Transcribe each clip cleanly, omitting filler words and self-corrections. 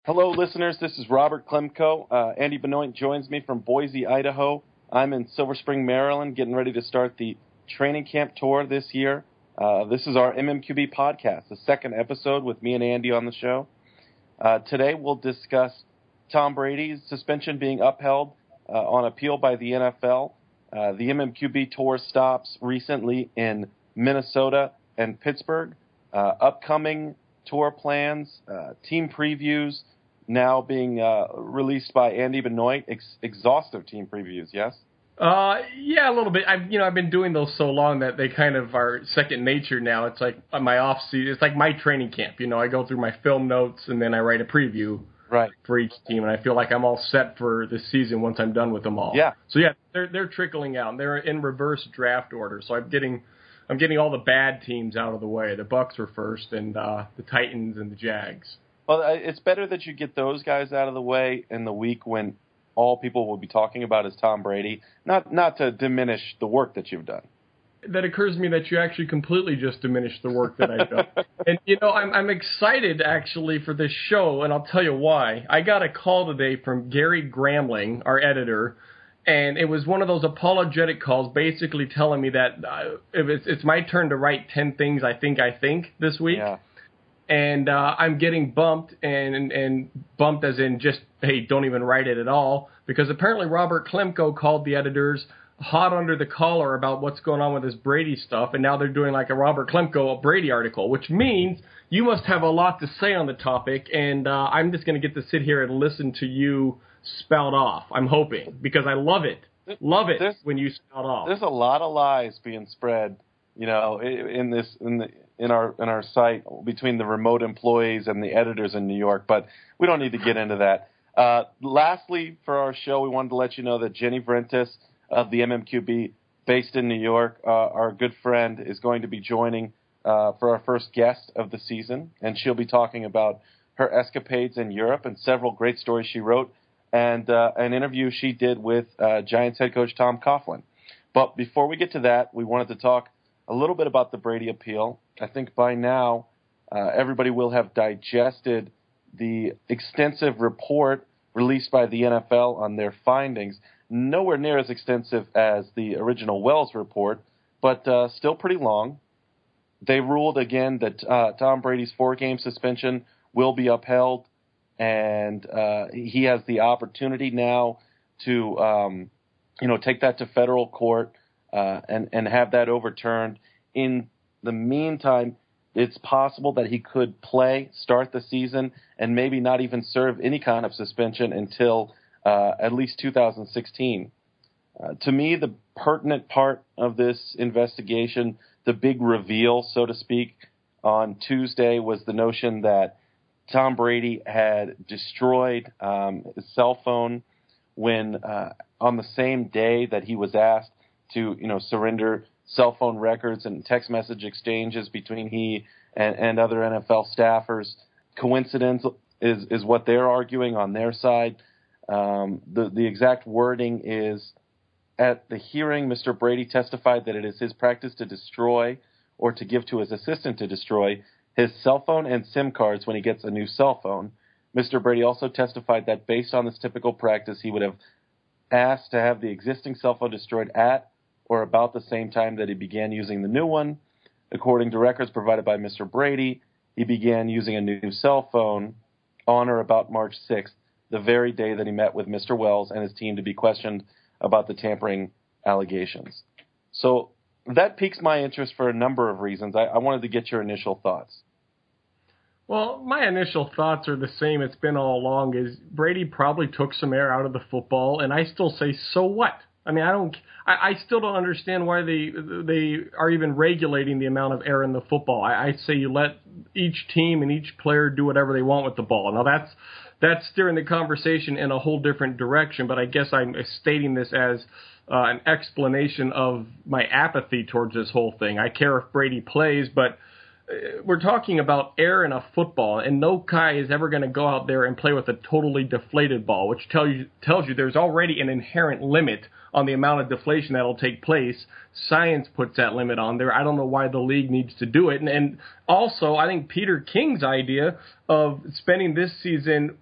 Hello, listeners. This is Robert Klemko. Andy Benoit joins me from Boise, Idaho. I'm in Silver Spring, Maryland, getting ready to start the training camp tour this year. This is our MMQB podcast, the second episode with me and Andy on the show. Today we'll discuss Tom Brady's suspension being upheld on appeal by the NFL. The MMQB tour stops recently in Minnesota and Pittsburgh. Upcoming tour plans, team previews now being released by Andy Benoit. Exhaustive team previews, yes? Yeah, a little bit. I've been doing those so long that they kind of are second nature now. It's like my off season. It's like my training camp. I go through my film notes and then I write a preview for each team, and I feel like I'm all set for the season once I'm done with them all. Yeah. So yeah, they're trickling out. They're in reverse draft order. So I'm getting all the bad teams out of the way. The Bucs are first, and the Titans and the Jags. Well, it's better that you get those guys out of the way in the week when all people will be talking about is Tom Brady, not to diminish the work that you've done. That occurs to me that you actually completely just diminished the work that I've done. And, I'm excited, actually, for this show, and I'll tell you why. I got a call today from Gary Gramling, our editor, and it was one of those apologetic calls basically telling me that it's my turn to write 10 things I think this week. Yeah. And I'm getting bumped, and bumped as in just, hey, don't even write it at all, because apparently Robert Klemko called the editors hot under the collar about what's going on with this Brady stuff, and now they're doing like a Robert Klemko Brady article, which means you must have a lot to say on the topic, and I'm just going to get to sit here and listen to you spout off, I'm hoping, because I love it. Love it when you spout off. There's a lot of lies being spread, in our site between the remote employees and the editors in New York, but we don't need to get into that. Lastly, for our show, we wanted to let you know that Jenny Vrentis of the MMQB, based in New York, our good friend, is going to be joining for our first guest of the season, and she'll be talking about her escapades in Europe and several great stories she wrote, and an interview she did with Giants head coach Tom Coughlin. But before we get to that, we wanted to talk a little bit about the Brady appeal. I think by now everybody will have digested the extensive report released by the NFL on their findings. Nowhere near as extensive as the original Wells report, but still pretty long. They ruled again that Tom Brady's 4-game suspension will be upheld, and he has the opportunity now to take that to federal court and have that overturned. In the meantime, it's possible that he could start the season, and maybe not even serve any kind of suspension until at least 2016. To me, the pertinent part of this investigation, the big reveal, so to speak, on Tuesday was the notion that Tom Brady had destroyed his cell phone when on the same day that he was asked to, surrender cell phone records and text message exchanges between he and other NFL staffers. Coincidence is what they're arguing on their side. The exact wording is, at the hearing, Mr. Brady testified that it is his practice to destroy or to give to his assistant to destroy his cell phone and SIM cards when he gets a new cell phone. Mr. Brady also testified that based on this typical practice, he would have asked to have the existing cell phone destroyed at or about the same time that he began using the new one. According to records provided by Mr. Brady, he began using a new cell phone on or about March 6th, the very day that he met with Mr. Wells and his team to be questioned about the tampering allegations. So that piques my interest for a number of reasons. I wanted to get your initial thoughts. Well, my initial thoughts are the same it's been all along, is Brady probably took some air out of the football, and I still say, so what? I mean, I still don't understand why they are even regulating the amount of air in the football. I say you let each team and each player do whatever they want with the ball. Now, that's steering the conversation in a whole different direction, but I guess I'm stating this as an explanation of my apathy towards this whole thing. I care if Brady plays, but we're talking about air in a football, and no guy is ever going to go out there and play with a totally deflated ball, which tells you there's already an inherent limit on the amount of deflation that'll take place. Science puts that limit on there. I don't know why the league needs to do it. And also, I think Peter King's idea of spending this season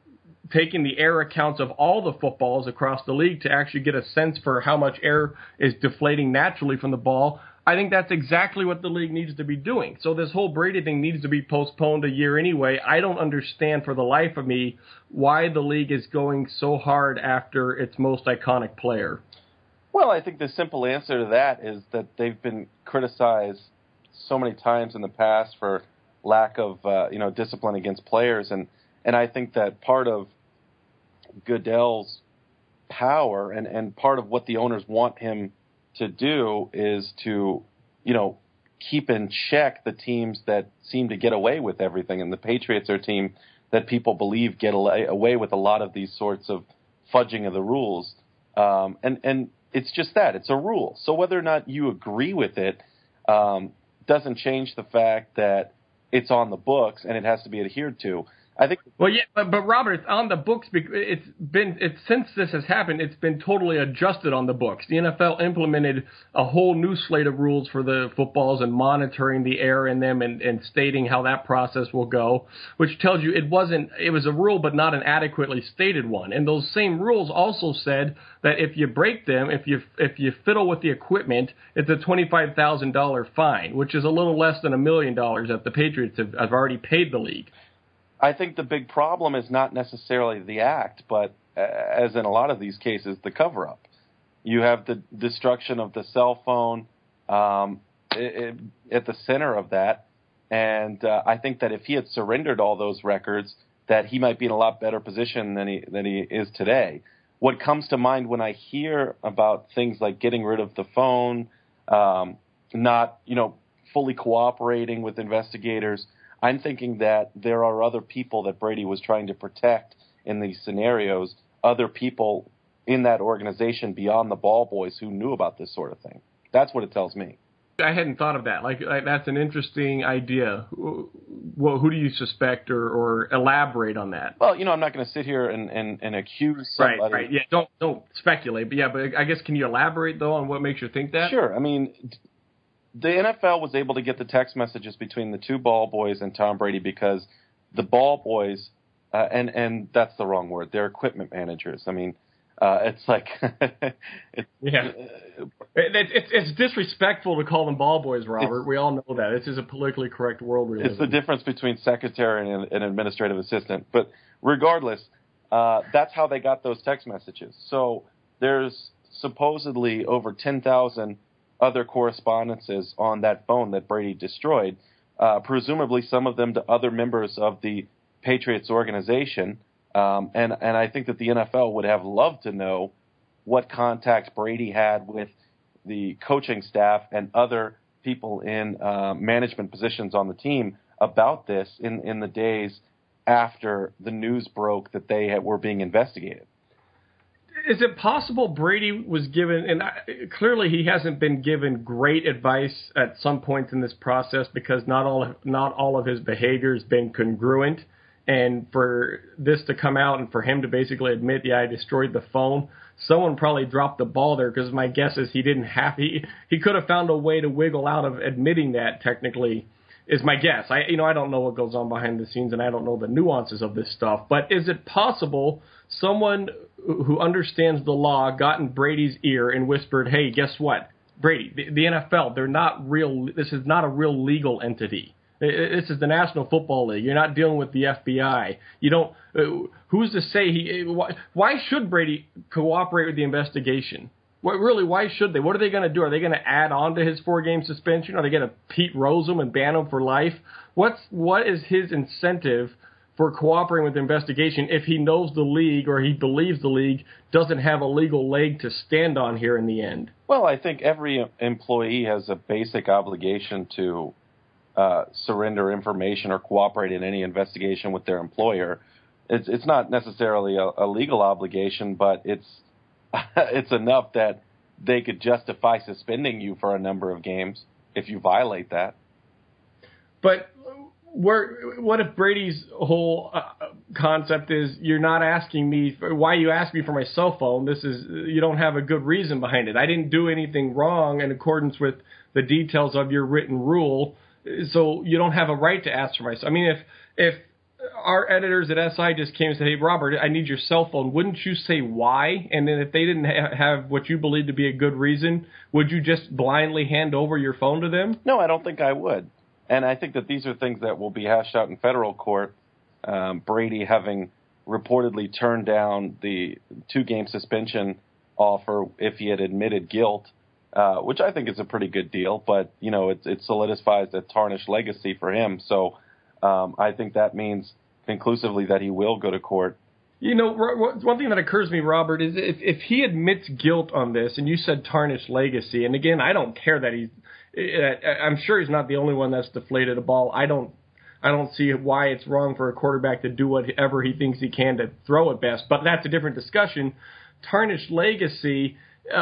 taking the air accounts of all the footballs across the league to actually get a sense for how much air is deflating naturally from the ball. I think that's exactly what the league needs to be doing. So this whole Brady thing needs to be postponed a year anyway. I don't understand for the life of me why the league is going so hard after its most iconic player. Well, I think the simple answer to that is that they've been criticized so many times in the past for lack of discipline against players, and I think that part of Goodell's power and part of what the owners want him to do is to, keep in check the teams that seem to get away with everything. And the Patriots are a team that people believe get away with a lot of these sorts of fudging of the rules. And it's just that. It's a rule. So whether or not you agree with it doesn't change the fact that it's on the books and it has to be adhered to. I think. Well, yeah, but Robert, it's on the books. It's since this has happened, it's been totally adjusted on the books. The NFL implemented a whole new slate of rules for the footballs and monitoring the air in them and stating how that process will go, which tells you it was a rule but not an adequately stated one. And those same rules also said that if you break them, if you fiddle with the equipment, it's a $25,000 fine, which is a little less than $1 million that the Patriots have already paid the league. I think the big problem is not necessarily the act, but as in a lot of these cases, the cover-up. You have the destruction of the cell phone at the center of that, and I think that if he had surrendered all those records, that he might be in a lot better position than he is today. What comes to mind when I hear about things like getting rid of the phone, not fully cooperating with investigators, I'm thinking that there are other people that Brady was trying to protect in these scenarios, other people in that organization beyond the ball boys who knew about this sort of thing. That's what it tells me. I hadn't thought of that. Like that's an interesting idea. Well, who do you suspect or elaborate on that? Well, I'm not going to sit here and accuse somebody. Right. Yeah, don't speculate. But I guess can you elaborate, though, on what makes you think that? Sure. I mean, the NFL was able to get the text messages between the two ball boys and Tom Brady because the ball boys, and that's the wrong word, they're equipment managers. I mean, it's like... It's disrespectful to call them ball boys, Robert. We all know that. This is a politically correct world we live in. It's the difference between secretary and an administrative assistant. But regardless, that's how they got those text messages. So there's supposedly over 10,000 other correspondences on that phone that Brady destroyed, presumably some of them to other members of the Patriots organization. And I think that the NFL would have loved to know what contacts Brady had with the coaching staff and other people in management positions on the team about this in the days after the news broke that they were being investigated. Is it possible Brady was given, and clearly he hasn't been given great advice at some point in this process because not all of his behavior has been congruent, and for this to come out and for him to basically admit, I destroyed the phone, someone probably dropped the ball there because my guess is he could have found a way to wiggle out of admitting that technically. Is my guess. I don't know what goes on behind the scenes, and I don't know the nuances of this stuff. But is it possible someone who understands the law got in Brady's ear and whispered, "Hey, guess what, Brady? The NFL, they're not real. This is not a real legal entity. This is the National Football League. You're not dealing with the FBI. You don't. Who's to say why should Brady cooperate with the investigation? Why should they? What are they going to do? Are they going to add on to his 4-game suspension? Are they going to Pete Rose him and ban him for life? What is his incentive for cooperating with the investigation if he knows the league or he believes the league doesn't have a legal leg to stand on here in the end? Well, I think every employee has a basic obligation to surrender information or cooperate in any investigation with their employer. It's not necessarily a legal obligation, but it's enough that they could justify suspending you for a number of games if you violate that. But what if Brady's whole concept is you're not asking me why you asked me for my cell phone? You don't have a good reason behind it. I didn't do anything wrong in accordance with the details of your written rule, so you don't have a right to ask for my. I mean, if our editors at SI just came and said, hey, Robert, I need your cell phone. Wouldn't you say why? And then if they didn't have what you believe to be a good reason, would you just blindly hand over your phone to them? No, I don't think I would. And I think that these are things that will be hashed out in federal court. Brady having reportedly turned down the 2-game suspension offer if he had admitted guilt, which I think is a pretty good deal. But, it solidifies a tarnished legacy for him. So I think that means conclusively that he will go to court. One thing that occurs to me, Robert, is if he admits guilt on this, and you said tarnished legacy, and again, I don't care that I'm sure he's not the only one that's deflated a ball. I don't see why it's wrong for a quarterback to do whatever he thinks he can to throw it best, but that's a different discussion. Tarnished legacy,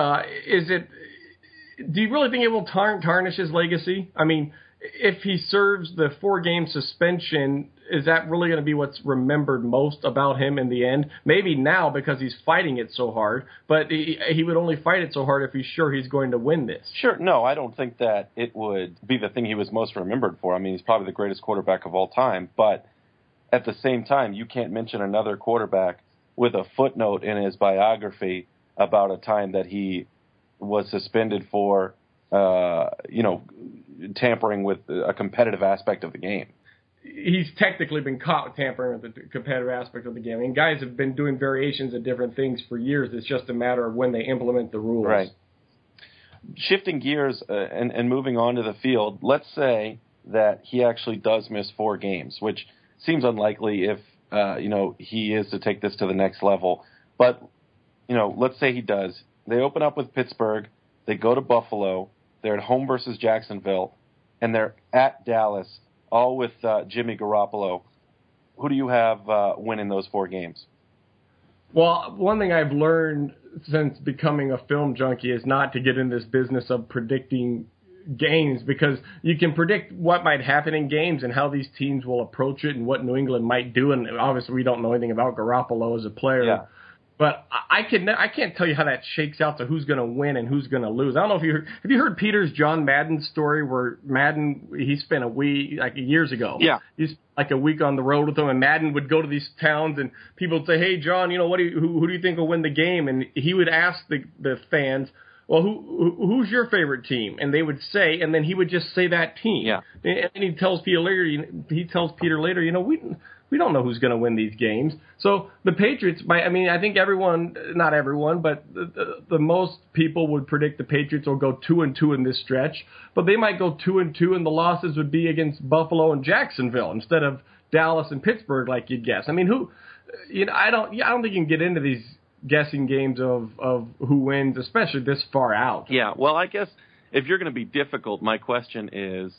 do you really think it will tarnish his legacy? I mean, if he serves the 4-game suspension, is that really going to be what's remembered most about him in the end? Maybe now because he's fighting it so hard, but he would only fight it so hard if he's sure he's going to win this. Sure. No, I don't think that it would be the thing he was most remembered for. I mean, he's probably the greatest quarterback of all time, but at the same time, you can't mention another quarterback with a footnote in his biography about a time that he was suspended for, tampering with a competitive aspect of the game. He's technically been caught tampering with the competitive aspect of the game. I mean, guys have been doing variations of different things for years. It's just a matter of when they implement the rules. Right. Shifting gears and moving on to the field, let's say that he actually does miss 4 games, which seems unlikely if, he is to take this to the next level. But, let's say he does. They open up with Pittsburgh. They go to Buffalo. They're at home versus Jacksonville. And they're at Dallas, all with Jimmy Garoppolo. Who do you have winning those 4 games? Well, one thing I've learned since becoming a film junkie is not to get in this business of predicting games, because you can predict what might happen in games and how these teams will approach it and what New England might do. And obviously we don't know anything about Garoppolo as a player. Yeah. But I can't tell you how that shakes out to who's going to win and who's going to lose. I don't know if have you heard Peter's John Madden story where Madden, he spent a week, like years ago. Yeah. He's like a week on the road with him, and Madden would go to these towns and people would say, hey, John, who do you think will win the game? And he would ask the fans, well, who's your favorite team? And they would say, and then he would just say that team. Yeah. And he tells Peter later, we don't know who's going to win these games. So the Patriots, I think everyone, not everyone, but the most people would predict the Patriots will go 2-2 in this stretch. But they might go 2-2, and the losses would be against Buffalo and Jacksonville instead of Dallas and Pittsburgh, like you'd guess. I mean, I don't think you can get into these guessing games of who wins, especially this far out. Yeah. Well, I guess if you're going to be difficult, my question is,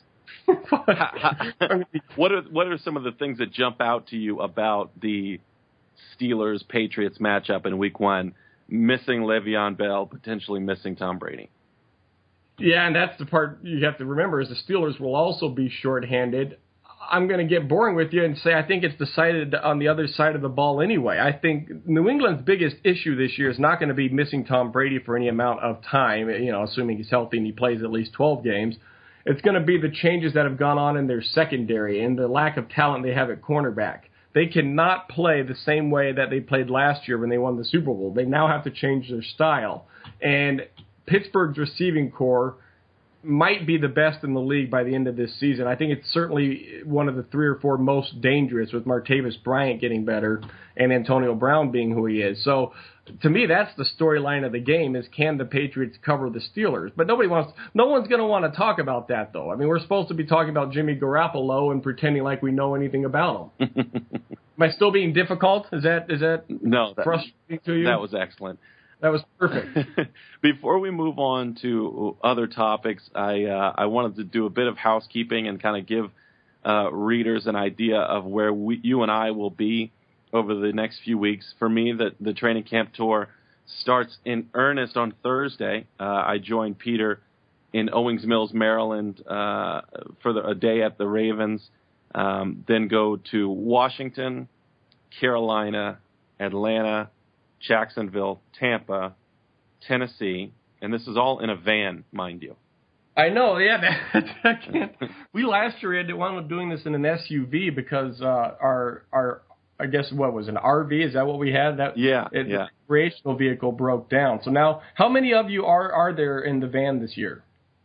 what are some of the things that jump out to you about the Steelers-Patriots matchup in Week 1, missing Le'Veon Bell, potentially missing Tom Brady? Yeah, and that's the part you have to remember is the Steelers will also be shorthanded. I'm going to get boring with you and say I think it's decided on the other side of the ball anyway. I think New England's biggest issue this year is not going to be missing Tom Brady for any amount of time, assuming he's healthy and he plays at least 12 games. It's going to be the changes that have gone on in their secondary and the lack of talent they have at cornerback. They cannot play the same way that they played last year when they won the Super Bowl. They now have to change their style. And Pittsburgh's receiving core might be the best in the league by the end of this season. I think it's certainly one of the 3 or 4 most dangerous, with Martavis Bryant getting better and Antonio Brown being who he is. So to me, that's the storyline of the game is can the Patriots cover the Steelers? But no one's going to want to talk about that, though. I mean, we're supposed to be talking about Jimmy Garoppolo and pretending like we know anything about him. Am I still being difficult? Is that no, frustrating to you? That was excellent. That was perfect. Before we move on to other topics, I wanted to do a bit of housekeeping and kind of give readers an idea of where you and I will be over the next few weeks. For me, the training camp tour starts in earnest on Thursday. I join Peter in Owings Mills, Maryland, for a day at the Ravens, then go to Washington, Carolina, Atlanta, Jacksonville, Tampa, Tennessee, and this is all in a van, mind you. I know, yeah. I can't. We last year had to wound up doing this in an SUV because our I guess what was an RV? Is that what we had? The recreational vehicle broke down. So now, how many of you are there in the van this year?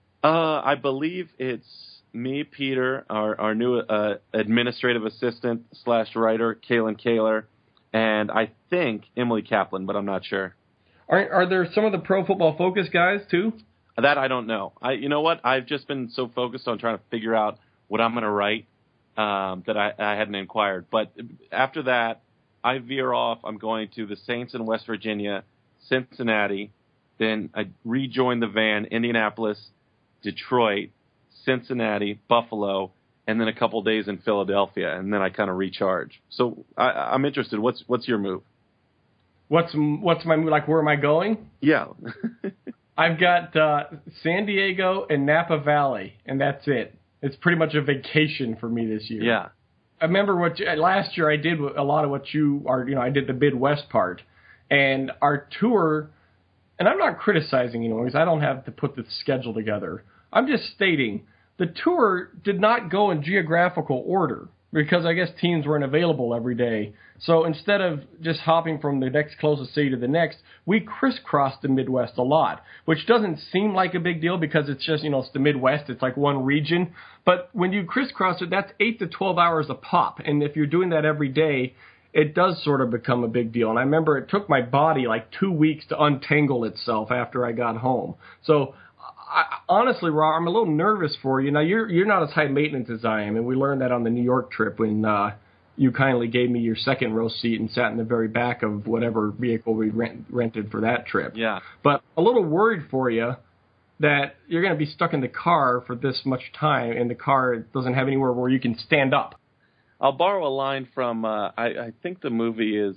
I believe it's me, Peter, our new administrative assistant / writer, Kaylin Kaler, and I think Emily Kaplan, but I'm not sure. Are there some of the Pro Football Focus guys too? That I don't know. You know what? I've just been so focused on trying to figure out what I'm going to write that I hadn't inquired. But after that, I veer off. I'm going to the Saints in West Virginia, Cincinnati. Then I rejoin the van, Indianapolis, Detroit, Cincinnati, Buffalo, and then a couple days in Philadelphia, and then I kind of recharge. So I'm interested. What's your move? What's my move? Like, where am I going? Yeah. I've got San Diego and Napa Valley, and that's it. It's pretty much a vacation for me this year. Yeah. I remember last year I did a lot of what you are. I did the Midwest part, and our tour. And I'm not criticizing because I don't have to put the schedule together. I'm just stating the tour did not go in geographical order because I guess teams weren't available every day. So instead of just hopping from the next closest city to the next, we crisscrossed the Midwest a lot, which doesn't seem like a big deal because it's just, it's the Midwest. It's like one region. But when you crisscross it, that's 8 to 12 hours a pop. And if you're doing that every day, it does sort of become a big deal. And I remember it took my body like 2 weeks to untangle itself after I got home. So honestly, Rob, I'm a little nervous for you. Now, you're not as high maintenance as I am, and we learned that on the New York trip when you kindly gave me your second row seat and sat in the very back of whatever vehicle we rented for that trip. Yeah. But a little worried for you that you're going to be stuck in the car for this much time, and the car doesn't have anywhere where you can stand up. I'll borrow a line from, I think the movie is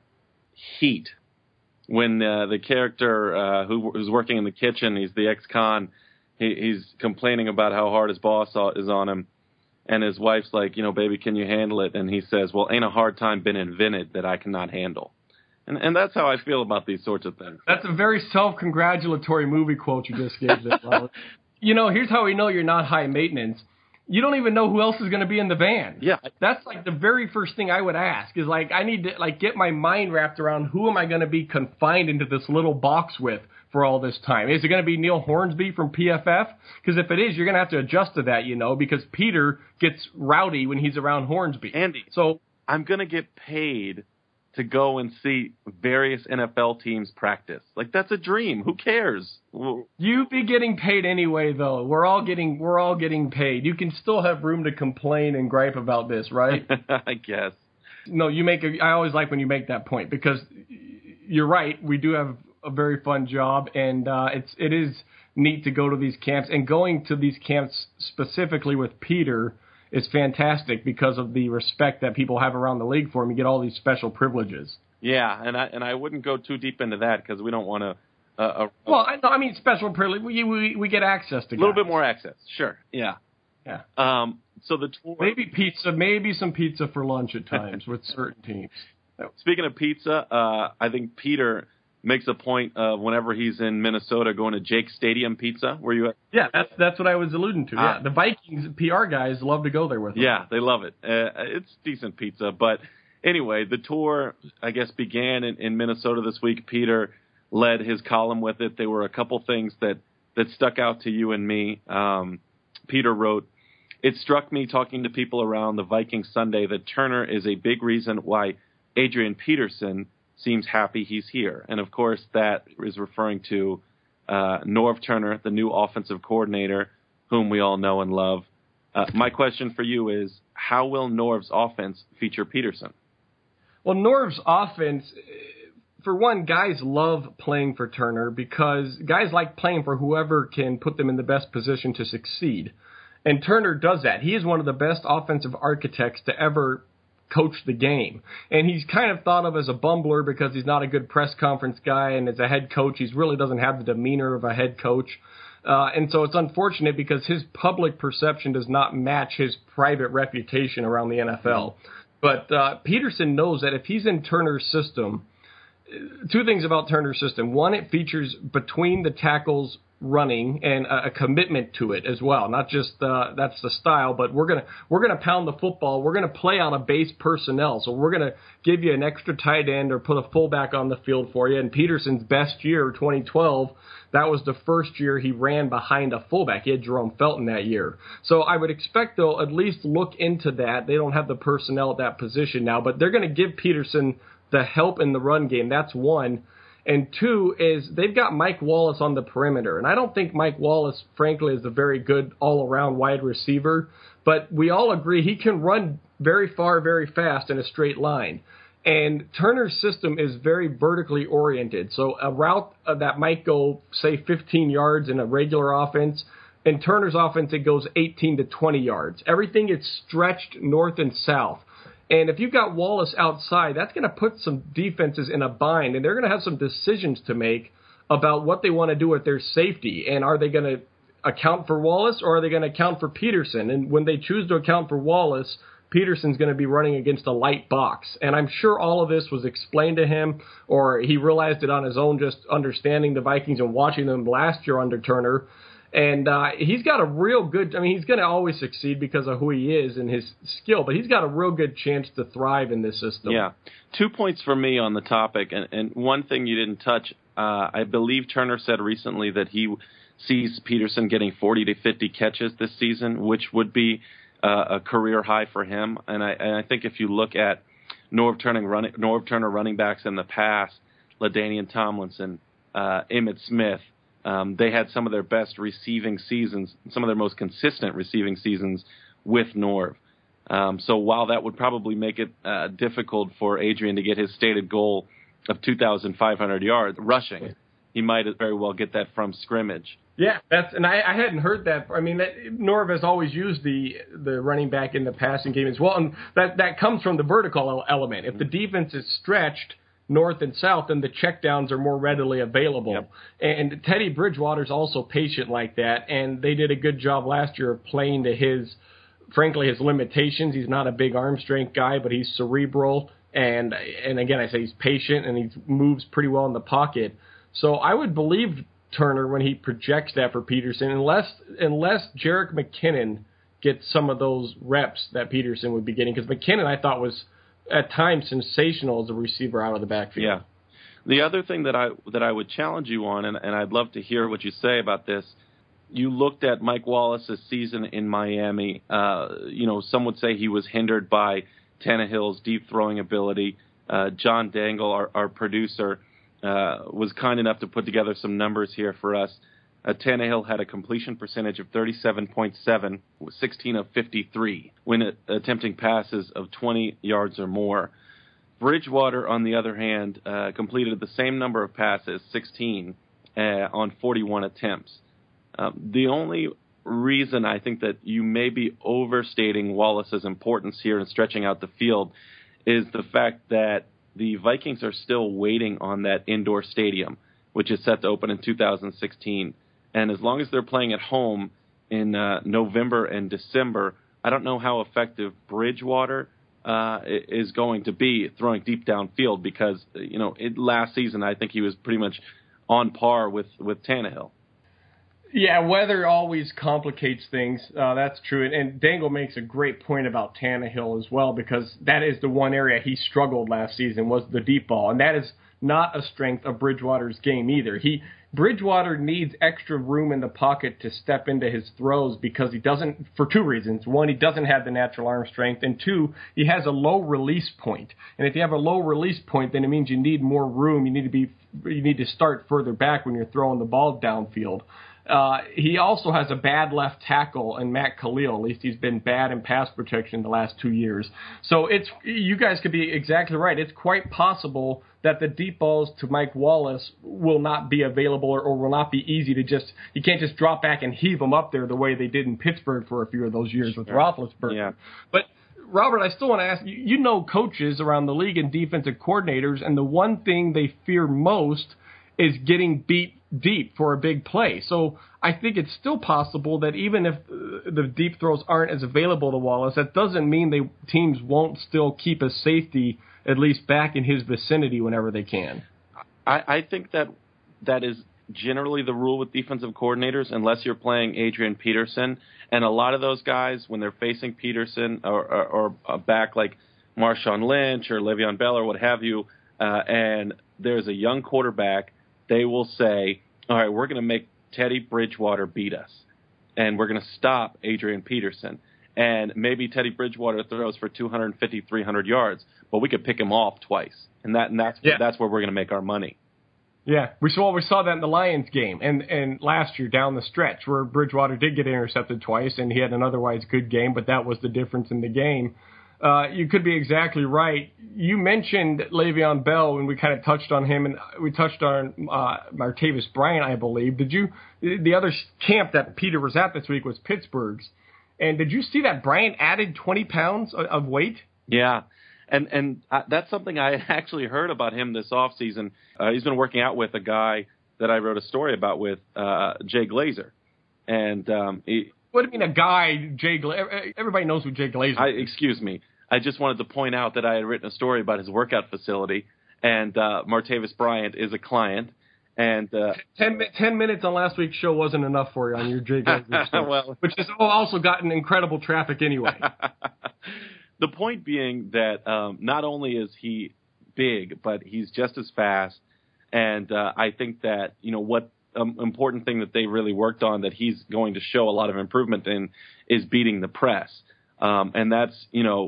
Heat, when the character who's working in the kitchen, he's the ex-con, he's complaining about how hard his boss is on him, and his wife's like, baby, can you handle it? And he says, well, ain't a hard time been invented that I cannot handle. And that's how I feel about these sorts of things. That's a very self-congratulatory movie quote you just gave there. Here's how we know you're not high maintenance. You don't even know who else is going to be in the van. Yeah. That's like the very first thing I would ask is like, I need to like get my mind wrapped around who am I going to be confined into this little box with for all this time. Is it going to be Neil Hornsby from PFF? Because if it is, you're going to have to adjust to that, because Peter gets rowdy when he's around Hornsby. Andy, so I'm going to get paid to go and see various NFL teams practice. Like, that's a dream. Who cares? You be getting paid anyway, though. We're all getting paid. You can still have room to complain and gripe about this, right? I guess. No, I always like when you make that point because you're right. We do have a very fun job, and it is neat to go to these camps. And going to these camps specifically with Peter is fantastic because of the respect that people have around the league for him. You get all these special privileges. Yeah, and I wouldn't go too deep into that because we don't want to. Well, I mean special privilege. We get access to a little bit more access. Sure. Yeah. Yeah. So the tour, maybe some pizza for lunch at times with certain teams. Speaking of pizza, I think Peter makes a point of whenever he's in Minnesota going to Jake Stadium Pizza. Were you at? Yeah, that's what I was alluding to. Yeah, the Vikings PR guys love to go there with them. Yeah, they love it. It's decent pizza. But anyway, the tour, I guess, began in Minnesota this week. Peter led his column with it. There were a couple things that stuck out to you and me. Peter wrote, "It struck me talking to people around the Viking Sunday that Turner is a big reason why Adrian Peterson seems happy he's here." And, of course, that is referring to Norv Turner, the new offensive coordinator, whom we all know and love. My question for you is, how will Norv's offense feature Peterson? Well, Norv's offense, for one, guys love playing for Turner because guys like playing for whoever can put them in the best position to succeed. And Turner does that. He is one of the best offensive architects to ever coach the game. And he's kind of thought of as a bumbler because he's not a good press conference guy, and as a head coach, he really doesn't have the demeanor of a head coach. And so it's unfortunate because his public perception does not match his private reputation around the NFL. But Peterson knows that if he's in Turner's system, two things about Turner's system. One, it features between the tackles running and a commitment to it as well. Not just that's the style, but we're gonna pound the football. We're gonna play out of base personnel. So we're gonna give you an extra tight end or put a fullback on the field for you. And Peterson's best year, 2012, that was the first year he ran behind a fullback. He had Jerome Felton that year. So I would expect they'll at least look into that. They don't have the personnel at that position now, but they're gonna give Peterson the help in the run game. That's one. And two is they've got Mike Wallace on the perimeter. And I don't think Mike Wallace, frankly, is a very good all-around wide receiver. But we all agree he can run very far, very fast in a straight line. And Turner's system is very vertically oriented. So a route that might go, say, 15 yards in a regular offense, in Turner's offense it goes 18 to 20 yards. Everything gets stretched north and south. And if you've got Wallace outside, that's going to put some defenses in a bind, and they're going to have some decisions to make about what they want to do with their safety. And are they going to account for Wallace, or are they going to account for Peterson? And when they choose to account for Wallace, Peterson's going to be running against a light box. And I'm sure all of this was explained to him, or he realized it on his own just understanding the Vikings and watching them last year under Turner. And he's got a real good, I mean, he's going to always succeed because of who he is and his skill, but he's got a real good chance to thrive in this system. Yeah. 2 points for me on the topic. And one thing you didn't touch, I believe Turner said recently that he sees Peterson getting 40 to 50 catches this season, which would be a career high for him. And I think if you look at Norv Turner running backs in the past, LaDainian Tomlinson, Emmitt Smith, they had some of their best receiving seasons, some of their most consistent receiving seasons with Norv. So while that would probably make it difficult for Adrian to get his stated goal of 2,500 yards rushing, he might very well get that from scrimmage. Yeah, and I hadn't heard that. I mean, Norv has always used the running back in the passing game as well, and that comes from the vertical element. If the defense is stretched north and south, then the checkdowns are more readily available. Yep. And Teddy Bridgewater's also patient like that, and they did a good job last year of playing to his limitations. He's not a big arm strength guy, but he's cerebral, and again, I say he's patient, and he moves pretty well in the pocket. So I would believe Turner when he projects that for Peterson, unless Jerick McKinnon gets some of those reps that Peterson would be getting, because McKinnon I thought was at times sensational as a receiver out of the backfield. Yeah. The other thing that I would challenge you on, and I'd love to hear what you say about this, you looked at Mike Wallace's season in Miami. Some would say he was hindered by Tannehill's deep throwing ability. John Dangle, our producer, was kind enough to put together some numbers here for us. Tannehill had a completion percentage of 37.7, with 16 of 53 when attempting passes of 20 yards or more. Bridgewater, on the other hand, completed the same number of passes, 16, on 41 attempts. The only reason I think that you may be overstating Wallace's importance here in stretching out the field is the fact that the Vikings are still waiting on that indoor stadium, which is set to open in 2016. And as long as they're playing at home in November and December, I don't know how effective Bridgewater is going to be throwing deep downfield because, last season I think he was pretty much on par with Tannehill. Yeah, weather always complicates things. That's true. And Dangle makes a great point about Tannehill as well, because that is the one area he struggled last season was the deep ball. And that is not a strength of Bridgewater's game either. Bridgewater needs extra room in the pocket to step into his throws because he doesn't, for two reasons. One, he doesn't have the natural arm strength, and two, he has a low release point. And if you have a low release point, then it means you need more room. You need to start further back when you're throwing the ball downfield. He also has a bad left tackle in Matt Khalil. At least he's been bad in pass protection the last 2 years. So you guys could be exactly right. It's quite possible that the deep balls to Mike Wallace will not be available or will not be easy to just – you can't just drop back and heave them up there the way they did in Pittsburgh for a few of those years with Roethlisberger. Yeah. But, Robert, I still want to ask you, you know coaches around the league and defensive coordinators, and the one thing they fear most is getting beat deep for a big play. So I think it's still possible that even if the deep throws aren't as available to Wallace, that doesn't mean teams won't still keep a safety at least back in his vicinity whenever they can. I think that is generally the rule with defensive coordinators, unless you're playing Adrian Peterson. And a lot of those guys, when they're facing Peterson or a back like Marshawn Lynch or Le'Veon Bell or what have you, and there's a young quarterback, they will say, all right, we're going to make Teddy Bridgewater beat us, and we're going to stop Adrian Peterson. And maybe Teddy Bridgewater throws for 250, 300 yards, but we could pick him off twice. And that's where we're going to make our money. Yeah, we saw that in the Lions game and last year down the stretch where Bridgewater did get intercepted twice and he had an otherwise good game, but that was the difference in the game. You could be exactly right. You mentioned Le'Veon Bell, and we kind of touched on him, and we touched on Martavis Bryant, I believe. The other camp that Peter was at this week was Pittsburgh's. And did you see that Bryant added 20 pounds of weight? Yeah, and that's something I actually heard about him this offseason. He's been working out with a guy that I wrote a story about with, Jay Glazer. And what do you mean a guy, Jay Glazer? Everybody knows who Jay Glazer is. Excuse me. I just wanted to point out that I had written a story about his workout facility, and Martavis Bryant is a client. And 10 minutes on last week's show wasn't enough for you on your Jay Glazer story, well, which has also gotten incredible traffic anyway. The point being that not only is he big, but he's just as fast. And I think that, what important thing that they really worked on that he's going to show a lot of improvement in is beating the press. And that's,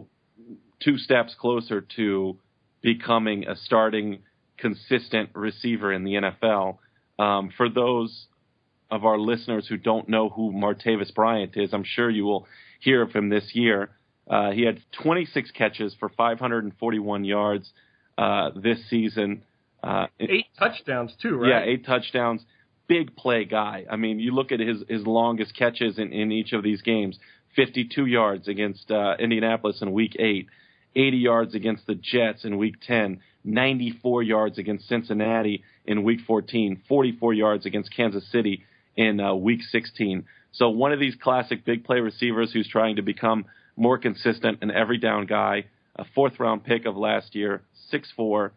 2 steps closer to becoming a starting consistent receiver in the NFL. For those of our listeners who don't know who Martavis Bryant is, I'm sure you will hear of him this year. He had 26 catches for 541 yards this season. 8 touchdowns too, right? Yeah, 8 touchdowns. Big play guy. I mean, you look at his longest catches in each of these games. 52 yards against Indianapolis in Week 8. 80 yards against the Jets in Week 10. 94 yards against Cincinnati in Week 14. 44 yards against Kansas City in Week 16. So one of these classic big play receivers who's trying to become more consistent, an every down guy, a 4th-round pick of last year, 6'4",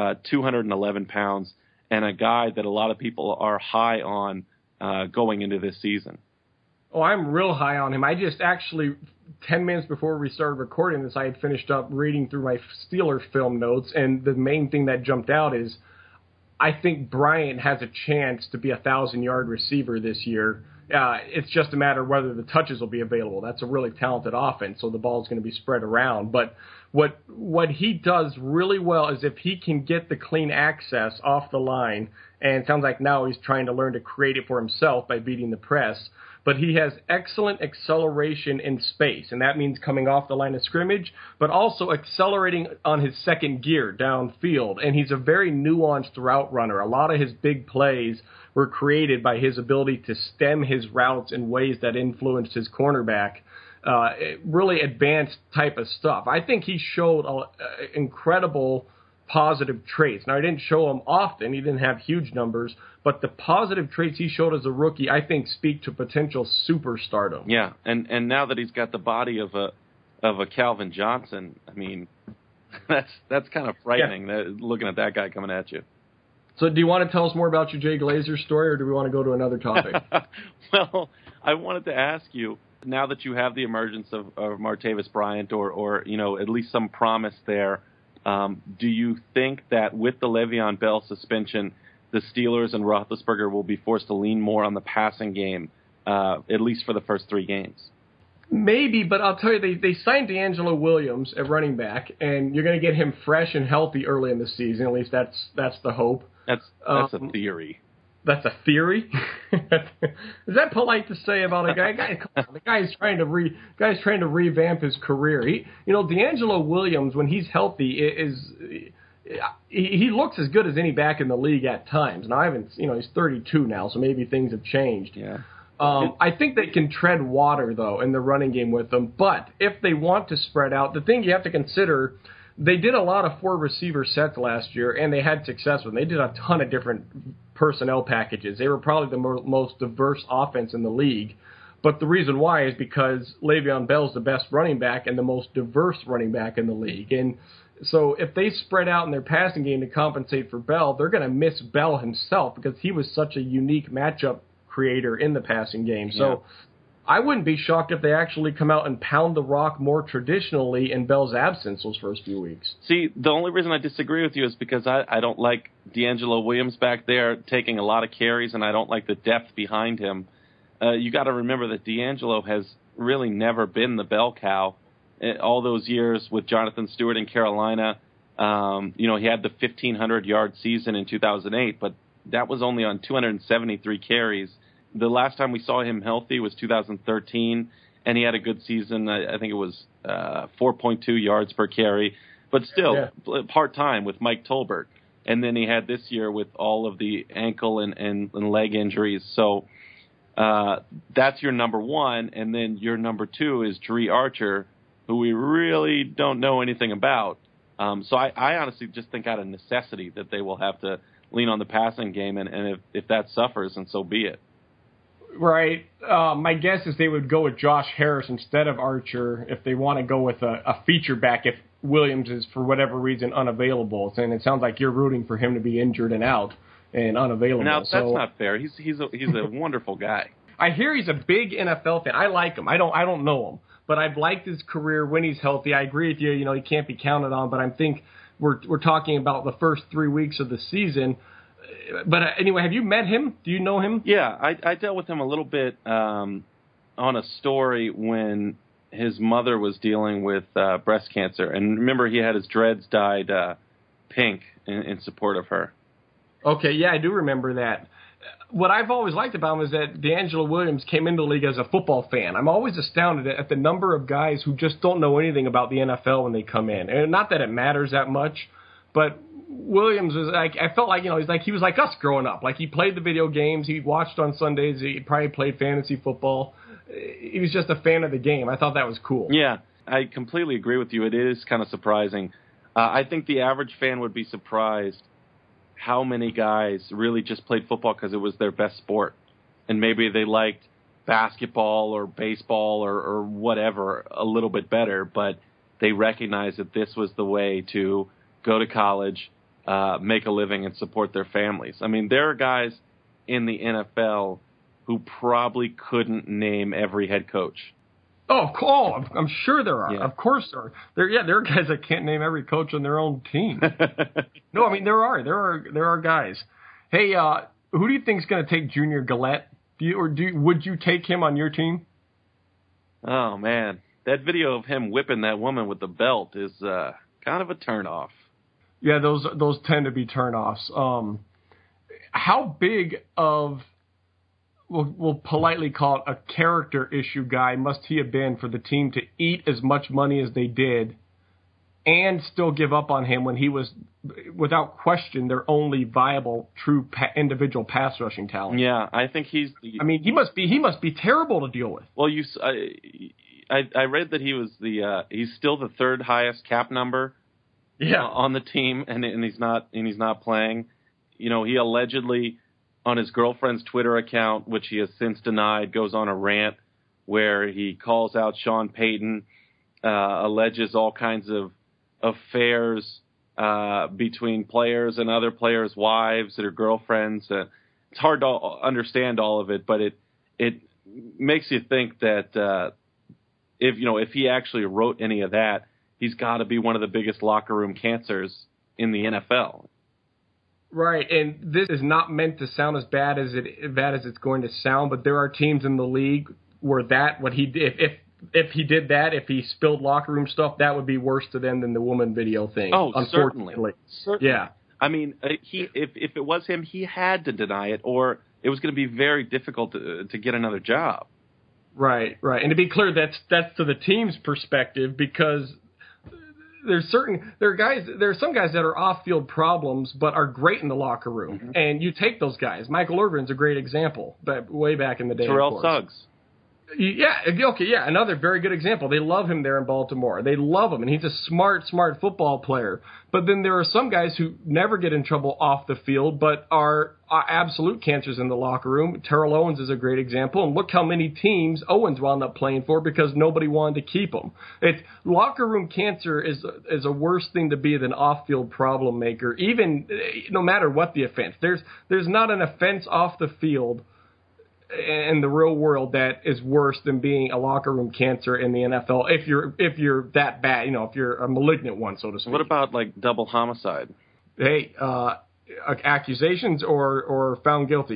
211 pounds, and a guy that a lot of people are high on going into this season. Oh, I'm real high on him. I just actually, 10 minutes before we started recording this, I had finished up reading through my Steelers film notes, and the main thing that jumped out is I think Bryant has a chance to be a 1,000-yard receiver this year. It's just a matter of whether the touches will be available. That's a really talented offense, so the ball's going to be spread around. But what he does really well is if he can get the clean access off the line, and it sounds like now he's trying to learn to create it for himself by beating the press, but he has excellent acceleration in space, and that means coming off the line of scrimmage, but also accelerating on his second gear downfield. And he's a very nuanced route runner. A lot of his big plays were created by his ability to stem his routes in ways that influenced his cornerback. Really advanced type of stuff. I think he showed incredible positive traits. Now, he didn't show them often. He didn't have huge numbers. But the positive traits he showed as a rookie, I think, speak to potential superstardom. Yeah, and now that he's got the body of a Calvin Johnson, I mean, that's kind of frightening, looking at that guy coming at you. So do you want to tell us more about your Jay Glazer story, or do we want to go to another topic? Well, I wanted to ask you, now that you have the emergence of Martavis Bryant or at least some promise there, do you think that with the Le'Veon Bell suspension, the Steelers and Roethlisberger will be forced to lean more on the passing game, at least for the first 3 games? Maybe, but I'll tell you, they signed D'Angelo Williams at running back, and you're going to get him fresh and healthy early in the season. At least that's the hope. That's a theory. That's a theory. Is that polite to say about a guy? The guy's trying to revamp his career. D'Angelo Williams, when he's healthy, he looks as good as any back in the league at times. Now he's 32 now, so maybe things have changed. Yeah. I think they can tread water though in the running game with them. But if they want to spread out, the thing you have to consider. They did a lot of 4-receiver sets last year, and they had success with them. They did a ton of different personnel packages. They were probably the most diverse offense in the league. But the reason why is because Le'Veon Bell's the best running back and the most diverse running back in the league. And So if they spread out in their passing game to compensate for Bell, they're going to miss Bell himself because he was such a unique matchup creator in the passing game. So I wouldn't be shocked if they actually come out and pound the rock more traditionally in Bell's absence those first few weeks. See, the only reason I disagree with you is because I don't like D'Angelo Williams back there taking a lot of carries, and I don't like the depth behind him. You got to remember that D'Angelo has really never been the bell cow. All those years with Jonathan Stewart in Carolina, he had the 1,500-yard season in 2008, but that was only on 273 carries. The last time we saw him healthy was 2013, and he had a good season. I think it was 4.2 yards per carry, but still part-time with Mike Tolbert. And then he had this year with all of the ankle and leg injuries. So that's your number one, and then your number two is Dree Archer, who we really don't know anything about. So I honestly just think out of necessity that they will have to lean on the passing game, and if that suffers, then so be it. Right. My guess is they would go with Josh Harris instead of Archer if they want to go with a feature back if Williams is, for whatever reason, unavailable. And it sounds like you're rooting for him to be injured and out and unavailable. Now, that's not fair. He's a wonderful guy. I hear he's a big NFL fan. I like him. I don't know him, but I've liked his career when he's healthy. I agree with you. He can't be counted on, but I think we're talking about the first 3 weeks of the season. But anyway, have you met him? Do you know him? Yeah, I dealt with him a little bit on a story when his mother was dealing with breast cancer. And remember, he had his dreads dyed pink in support of her. Okay, yeah, I do remember that. What I've always liked about him is that D'Angelo Williams came into the league as a football fan. I'm always astounded at the number of guys who just don't know anything about the NFL when they come in. And not that it matters that much, but Williams was like, I felt like, he was like us growing up. Like, he played the video games, he watched on Sundays, he probably played fantasy football. He was just a fan of the game. I thought that was cool. Yeah, I completely agree with you. It is kind of surprising. I think the average fan would be surprised how many guys really just played football because it was their best sport. And maybe they liked basketball or baseball or whatever a little bit better, but they recognized that this was the way to go to college, make a living, and support their families. I mean, there are guys in the NFL who probably couldn't name every head coach. Oh, I'm sure there are. Yeah. Of course there are. There are guys that can't name every coach on their own team. No, I mean, there are guys. Hey, who do you think is going to take Junior Galette? Would you take him on your team? Oh, man. That video of him whipping that woman with the belt is kind of a turnoff. Yeah, those tend to be turnoffs. How big of, we'll politely call it, a character issue guy must he have been for the team to eat as much money as they did and still give up on him when he was, without question, their only viable, true individual pass rushing talent? Yeah, I think he's. He must be terrible to deal with. Well, I read that he was he's still the third highest cap number. Yeah. On the team, and he's not playing. He allegedly, on his girlfriend's Twitter account, which he has since denied, goes on a rant where he calls out Sean Payton, alleges all kinds of affairs between players and other players' wives and their girlfriends. It's hard to understand all of it, but it makes you think that if he actually wrote any of that, he's got to be one of the biggest locker room cancers in the NFL. Right, and this is not meant to sound as bad as it's going to sound, but there are teams in the league where if he did that, if he spilled locker room stuff, that would be worse to them than the woman video thing. Oh, unfortunately. Certainly. Yeah. I mean, if it was him, he had to deny it, or it was going to be very difficult to get another job. Right. And to be clear, that's to the team's perspective, because there are some guys that are off-field problems but are great in the locker room, mm-hmm. and you take those guys. Michael Irvin's a great example, but way back in the day. Terrell Suggs. Yeah, okay, yeah, another very good example. They love him there in Baltimore. They love him, and he's a smart football player. But then there are some guys who never get in trouble off the field, but are absolute cancers in the locker room. Terrell Owens is a great example, and look how many teams Owens wound up playing for because nobody wanted to keep him. Locker room cancer is a worse thing to be than off-field problem maker, even no matter what the offense. There's not an offense off the field in the real world that is worse than being a locker room cancer in the NFL if you're that bad, if you're a malignant one, so to speak. What about like double homicide? Hey, accusations or found guilty?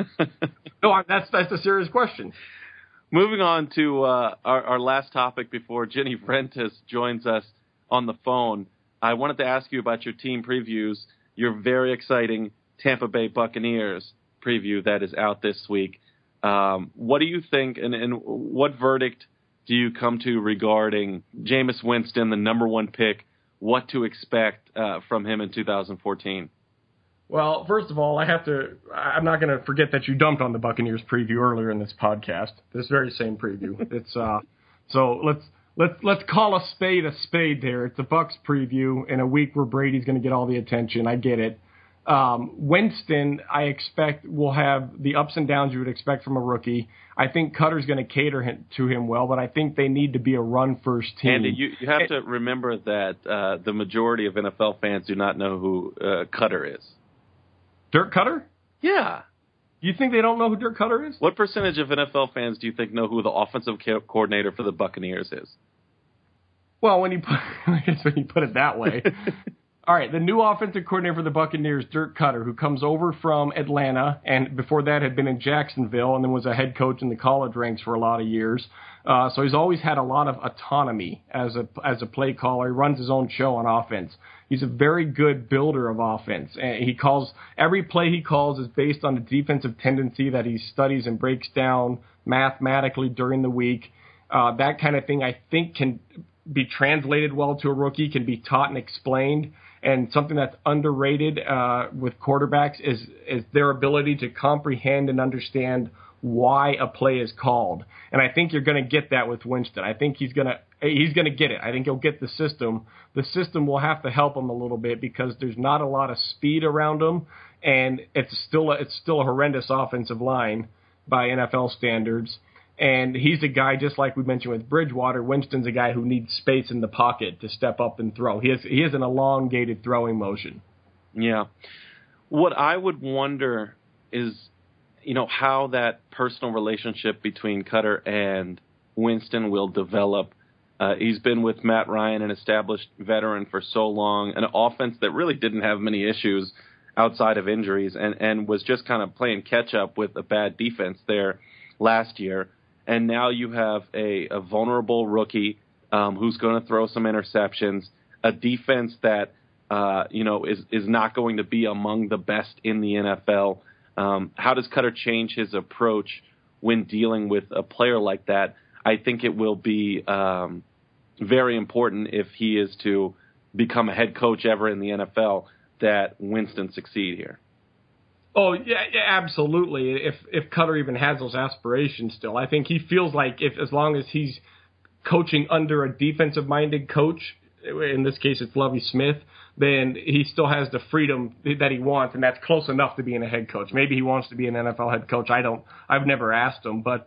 No, that's a serious question. Moving on to our last topic before Jenny Vrentas joins us on the phone, I wanted to ask you about your team previews, your very exciting Tampa Bay Buccaneers preview that is out this week. What do you think, and what verdict do you come to regarding Jameis Winston, the number one pick, what to expect from him in 2014? Well, first of all, I'm not going to forget that you dumped on the Buccaneers preview earlier in this podcast, this very same preview. It's so let's call a spade there. It's a Bucs preview in a week where Brady's going to get all the attention. I get it. Winston, I expect, will have the ups and downs you would expect from a rookie. I think Cutter's going to cater to him well, but I think they need to be a run-first team. Andy, you have to remember that the majority of NFL fans do not know who Cutter is. Dirk Cutter? Yeah. You think they don't know who Dirk Cutter is? What percentage of NFL fans do you think know who the offensive coordinator for the Buccaneers is? Well, when you put it that way. All right, the new offensive coordinator for the Buccaneers, Dirk Cutter, who comes over from Atlanta, and before that had been in Jacksonville, and then was a head coach in the college ranks for a lot of years. So he's always had a lot of autonomy as a play caller. He runs his own show on offense. He's a very good builder of offense. And every play he calls is based on a defensive tendency that he studies and breaks down mathematically during the week. That kind of thing, I think, can be translated well to a rookie, can be taught and explained. And something that's underrated with quarterbacks is their ability to comprehend and understand why a play is called. And I think you're going to get that with Winston. I think he's going to get it. I think he'll get the system. The system will have to help him a little bit because there's not a lot of speed around him, and it's still a horrendous offensive line by NFL standards. And he's a guy, just like we mentioned with Bridgewater, Winston's a guy who needs space in the pocket to step up and throw. He has an elongated throwing motion. Yeah. What I would wonder is, how that personal relationship between Cutter and Winston will develop. He's been with Matt Ryan, an established veteran, for so long, an offense that really didn't have many issues outside of injuries and was just kind of playing catch-up with a bad defense there last year. And now you have a vulnerable rookie who's going to throw some interceptions, a defense that is not going to be among the best in the NFL. How does Cutter change his approach when dealing with a player like that? I think it will be very important if he is to become a head coach ever in the NFL that Winston succeed here. Oh, yeah, absolutely. If Cutter even has those aspirations still, I think he feels like as long as he's coaching under a defensive-minded coach, in this case it's Lovie Smith, then he still has the freedom that he wants, and that's close enough to being a head coach. Maybe he wants to be an NFL head coach. I've never asked him, but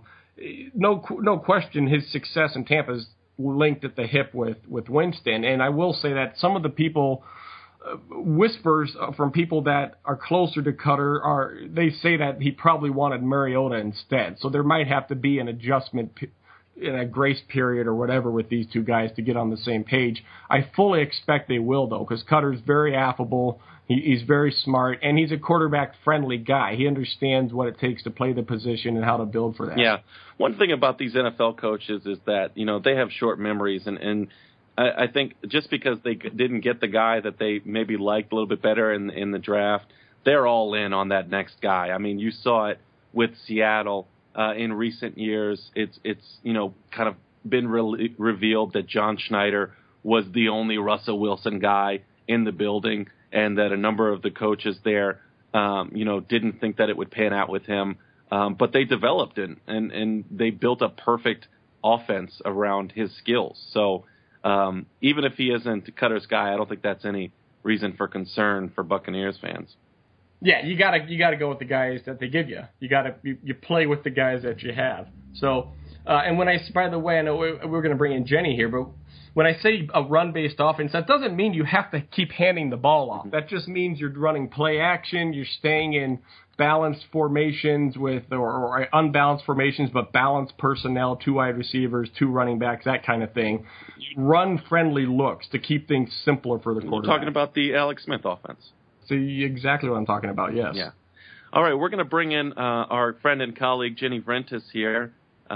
no question his success in Tampa is linked at the hip with Winston. And I will say that some of the people, whispers from people that are closer to Cutter, they say that he probably wanted Mariota instead. So there might have to be an adjustment in a grace period or whatever with these two guys to get on the same page. I fully expect they will, though, because Cutter's very affable. He's very smart, and he's a quarterback-friendly guy. He understands what it takes to play the position and how to build for that. Yeah. One thing about these NFL coaches is that, they have short memories, and I think just because they didn't get the guy that they maybe liked a little bit better in the draft, they're all in on that next guy. I mean, you saw it with Seattle in recent years. It's kind of been revealed that John Schneider was the only Russell Wilson guy in the building, and that a number of the coaches there, didn't think that it would pan out with him. But they developed it, and they built a perfect offense around his skills. So even if he isn't Cutter's guy, I don't think that's any reason for concern for Buccaneers fans. Yeah, you gotta go with the guys that they give you. You play with the guys that you have. So, and by the way, I know we're going to bring in Jenny here, but when I say a run-based offense, that doesn't mean you have to keep handing the ball off. That just means you're running play action, you're staying in balanced formations or unbalanced formations, but balanced personnel, 2 wide receivers, 2 running backs, that kind of thing. Run-friendly looks to keep things simpler for the quarterback. You're talking about the Alex Smith offense. See, exactly what I'm talking about, yes. Yeah. All right, we're going to bring in our friend and colleague, Jenny Vrentas, here.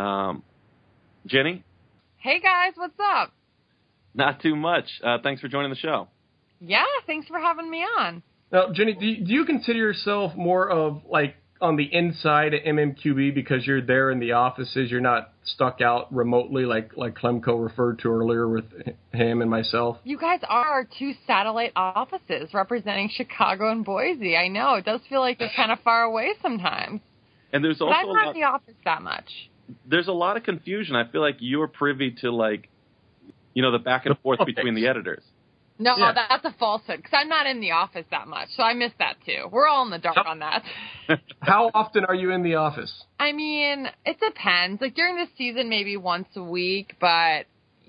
Jenny? Hey, guys, what's up? Not too much. Thanks for joining the show. Yeah, thanks for having me on. Now, Jenny, do you consider yourself more of, like, on the inside at MMQB because you're there in the offices, you're not stuck out remotely like Klemko referred to earlier with him and myself? You guys are our 2 satellite offices representing Chicago and Boise. I know. It does feel like they're kind of far away sometimes. And there's also but I'm not in the office that much. There's a lot of confusion. I feel like you're privy to, like, the back and forth between the editors. No, that's a falsehood, because I'm not in the office that much, so I miss that, too. We're all in the dark on that. How often are you in the office? I mean, it depends. Like, during the season, maybe once a week, but,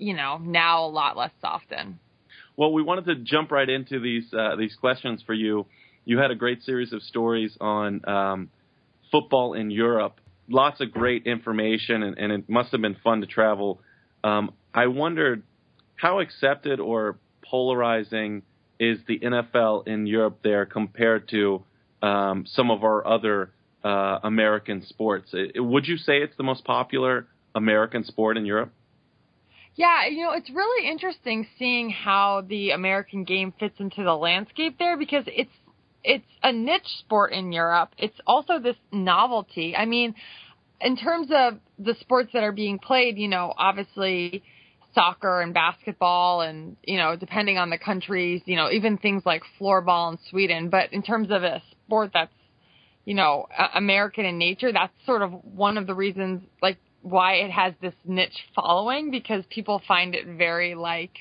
now a lot less often. Well, we wanted to jump right into these questions for you. You had a great series of stories on football in Europe. Lots of great information, and it must have been fun to travel. I wondered, how accepted or polarizing is the NFL in Europe there compared to some of our other American sports? Would you say it's the most popular American sport in Europe? Yeah, it's really interesting seeing how the American game fits into the landscape there, because it's a niche sport in Europe. It's also this novelty. I mean, in terms of the sports that are being played, obviously soccer and basketball and, depending on the countries, even things like floorball in Sweden. But in terms of a sport that's, American in nature, that's sort of one of the reasons, like, why it has this niche following, because people find it very, like,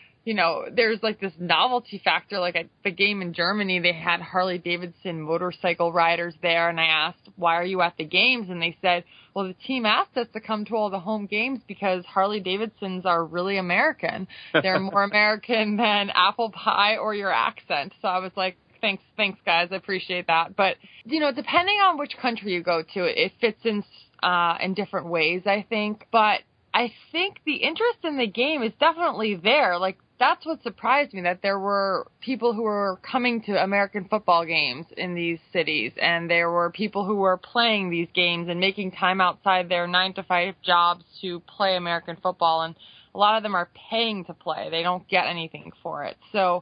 there's like this novelty factor. Like at the game in Germany, they had Harley Davidson motorcycle riders there. And I asked, why are you at the games? And they said, well, the team asked us to come to all the home games because Harley Davidsons are really American. They're more American than apple pie or your accent. So I was like, thanks guys. I appreciate that. But, depending on which country you go to, it fits in different ways, I think. But I think the interest in the game is definitely there. Like, that's what surprised me, that there were people who were coming to American football games in these cities, and there were people who were playing these games and making time outside their 9-to-5 jobs to play American football, and a lot of them are paying to play. They don't get anything for it. So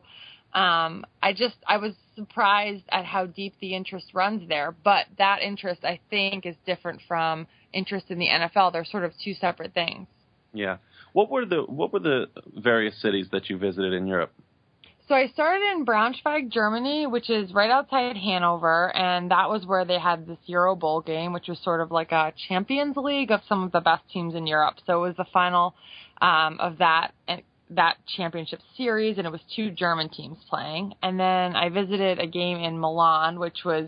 I was surprised at how deep the interest runs there, but that interest, I think, is different from interest in the NFL. They're sort of 2 separate things. Yeah. What were the various cities that you visited in Europe? So I started in Braunschweig, Germany, which is right outside Hanover, and that was where they had this Euro Bowl game, which was sort of like a Champions League of some of the best teams in Europe. So it was the final of that championship series, and it was 2 German teams playing. And then I visited a game in Milan, which was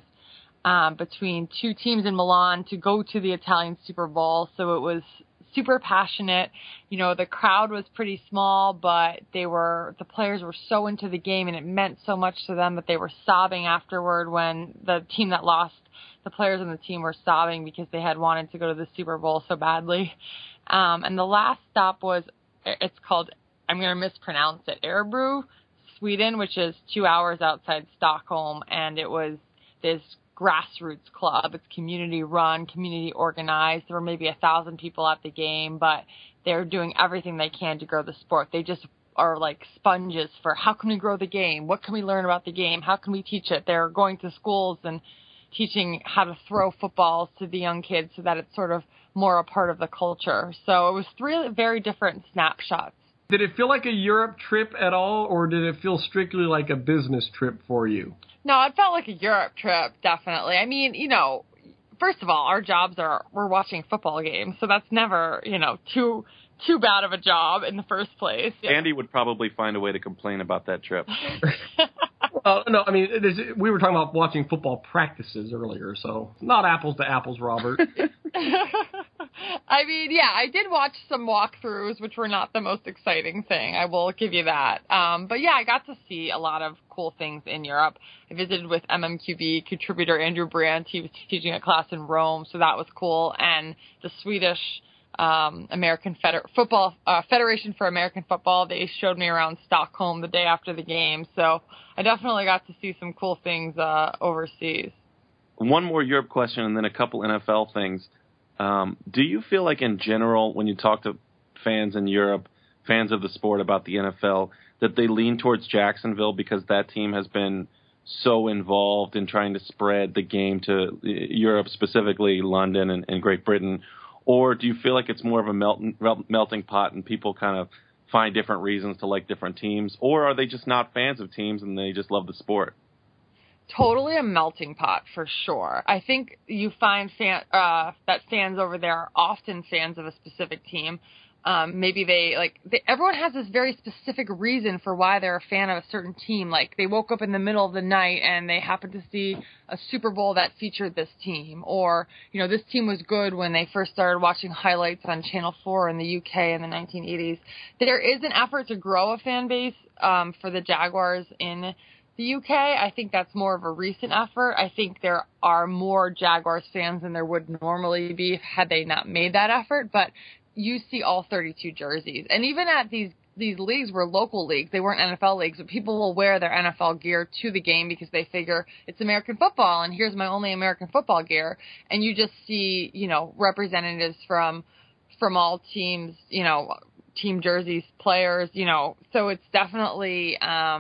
between 2 teams in Milan to go to the Italian Super Bowl. So it was super passionate. The crowd was pretty small, but the players were so into the game, and it meant so much to them that they were sobbing afterward when the team that lost, the players on the team were sobbing because they had wanted to go to the Super Bowl so badly. And the last stop was, it's called, I'm going to mispronounce it, Örebro, Sweden, which is 2 hours outside Stockholm, and it was this grassroots club. It's community run, community organized. There were maybe 1,000 people at the game, but they're doing everything they can to grow the sport. They just are like sponges for how can we grow the game? What can we learn about the game? How can we teach it? They're going to schools and teaching how to throw footballs to the young kids so that it's sort of more a part of the culture. So it was 3 very different snapshots. Did it feel like a Europe trip at all, or did it feel strictly like a business trip for you? No, it felt like a Europe trip, definitely. I mean, first of all, our jobs we're watching football games, so that's never, too bad of a job in the first place. Andy would probably find a way to complain about that trip. No, I mean, we were talking about watching football practices earlier, so not apples to apples, Robert. I mean, yeah, I did watch some walkthroughs, which were not the most exciting thing. I will give you that. But yeah, I got to see a lot of cool things in Europe. I visited with MMQB contributor Andrew Brandt. He was teaching a class in Rome, so that was cool. And the Swedish American Federation for American Football, they showed me around Stockholm the day after the game. So I definitely got to see some cool things overseas. One more Europe question and then a couple NFL things. Do you feel like in general, when you talk to fans in Europe, fans of the sport about the NFL, that they lean towards Jacksonville because that team has been so involved in trying to spread the game to Europe, specifically London and Great Britain? Or do you feel like it's more of a melting pot and people kind of find different reasons to like different teams? Or are they just not fans of teams and they just love the sport? Totally a melting pot for sure. I think you find that fans over there are often fans of a specific team. Maybe everyone has this very specific reason for why they're a fan of a certain team. Like they woke up in the middle of the night and they happened to see a Super Bowl that featured this team, or this team was good when they first started watching highlights on Channel 4 in the UK in the 1980s. There is an effort to grow a fan base for the Jaguars in the UK. I think that's more of a recent effort. I think there are more Jaguars fans than there would normally be had they not made that effort, but you see all 32 jerseys. And even at these leagues were local leagues. They weren't NFL leagues, but people will wear their NFL gear to the game because they figure it's American football and here's my only American football gear. And you just see, representatives from all teams, team jerseys, players, so it's definitely,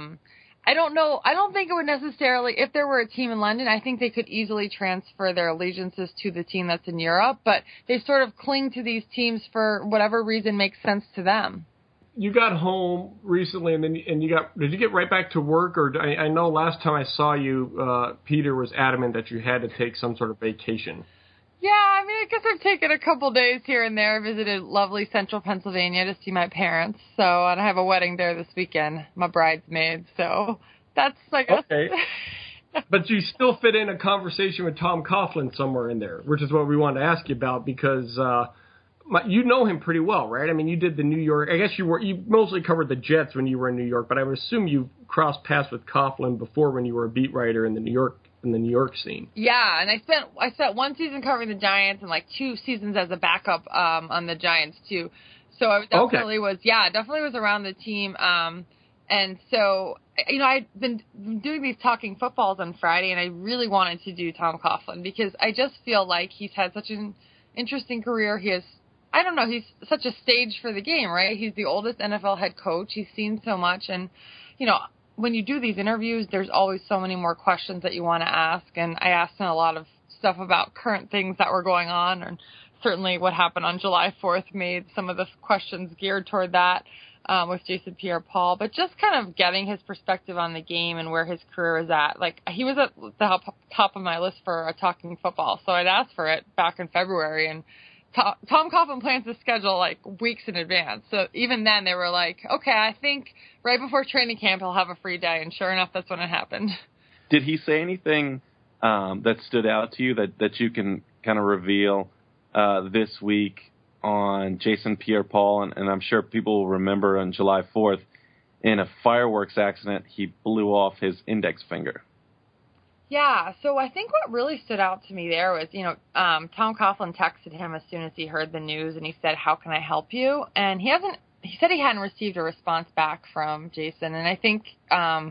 I don't know. I don't think it would necessarily, if there were a team in London, I think they could easily transfer their allegiances to the team that's in Europe, but they sort of cling to these teams for whatever reason makes sense to them. You got home recently, and did you get right back to work? Or I know last time I saw you, Peter was adamant that you had to take some sort of vacation. Yeah, I mean, I guess I've taken a couple days here and there. Visited lovely central Pennsylvania to see my parents. And I have a wedding there this weekend, my bridesmaid. So that's, I guess. Okay. But you still fit in a conversation with Tom Coughlin somewhere in there, which is what we wanted to ask you about because you know him pretty well, right? I mean, you did the New York. I guess you mostly covered the Jets when you were in New York, but I would assume you crossed paths with Coughlin before when you were a beat writer in the New York scene. Yeah, and I spent one season covering the Giants and 2 seasons as a backup on the Giants too. So I definitely was around the team. And so, I'd been doing these talking footballs on Friday, and I really wanted to do Tom Coughlin because I just feel like he's had such an interesting career. He's such a stage for the game, right? He's the oldest NFL head coach. He's seen so much, and when you do these interviews, there's always so many more questions that you want to ask. And I asked him a lot of stuff about current things that were going on. And certainly what happened on July 4th made some of the questions geared toward that with Jason Pierre-Paul. But just kind of getting his perspective on the game and where his career is at. He was at the top of my list for a talking football. So I'd asked for it back in February. And Tom Coughlin plans his schedule weeks in advance. So even then they were like, okay, I think right before training camp he'll have a free day. And sure enough, that's when it happened. Did he say anything that stood out to you that you can kind of reveal this week on Jason Pierre-Paul? And I'm sure people will remember on July 4th, in a fireworks accident, he blew off his index finger. Yeah, so I think what really stood out to me there was, Tom Coughlin texted him as soon as he heard the news, and he said, "How can I help you?" And he said he hadn't received a response back from Jason, and I think Coughlin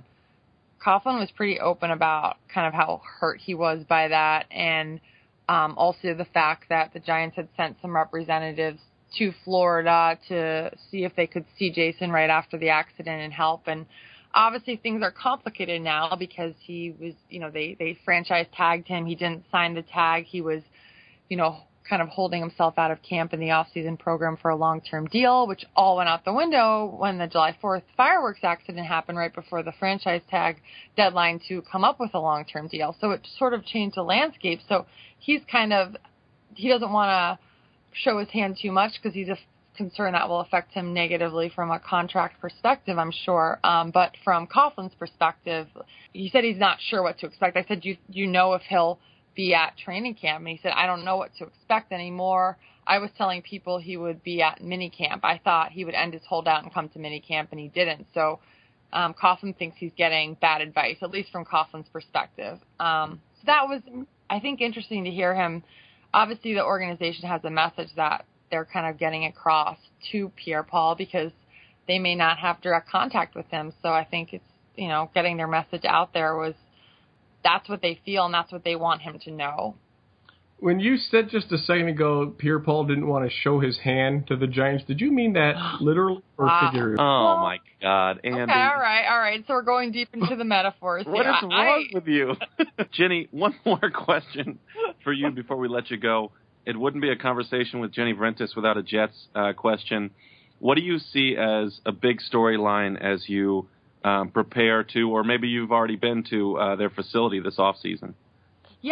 was pretty open about kind of how hurt he was by that, and also the fact that the Giants had sent some representatives to Florida to see if they could see Jason right after the accident and help. And obviously things are complicated now because he was, they franchise tagged him. He didn't sign the tag. He was, kind of holding himself out of camp in the off-season program for a long-term deal, which all went out the window when the July 4th fireworks accident happened right before the franchise tag deadline to come up with a long-term deal. So it sort of changed the landscape. So he doesn't want to show his hand too much because he's concerned that will affect him negatively from a contract perspective, I'm sure. But from Coughlin's perspective, he said he's not sure what to expect. I said, you know if he'll be at training camp? And he said, I don't know what to expect anymore. I was telling people he would be at minicamp. I thought he would end his holdout and come to minicamp, and he didn't. So Coughlin thinks he's getting bad advice, at least from Coughlin's perspective. So that was, I think, interesting to hear him. Obviously, the organization has a message that they're kind of getting across to Pierre-Paul because they may not have direct contact with him. So I think it's, getting their message out there that's what they feel and that's what they want him to know. When you said just a second ago Pierre-Paul didn't want to show his hand to the Giants, did you mean that literally or figuratively? Oh, my God, Andy. Okay, all right. So we're going deep into the metaphors. What is wrong with you? Jenny, one more question for you before we let you go. It wouldn't be a conversation with Jenny Vrentas without a Jets question. What do you see as a big storyline as you prepare to, or maybe you've already been to their facility this offseason? Yeah,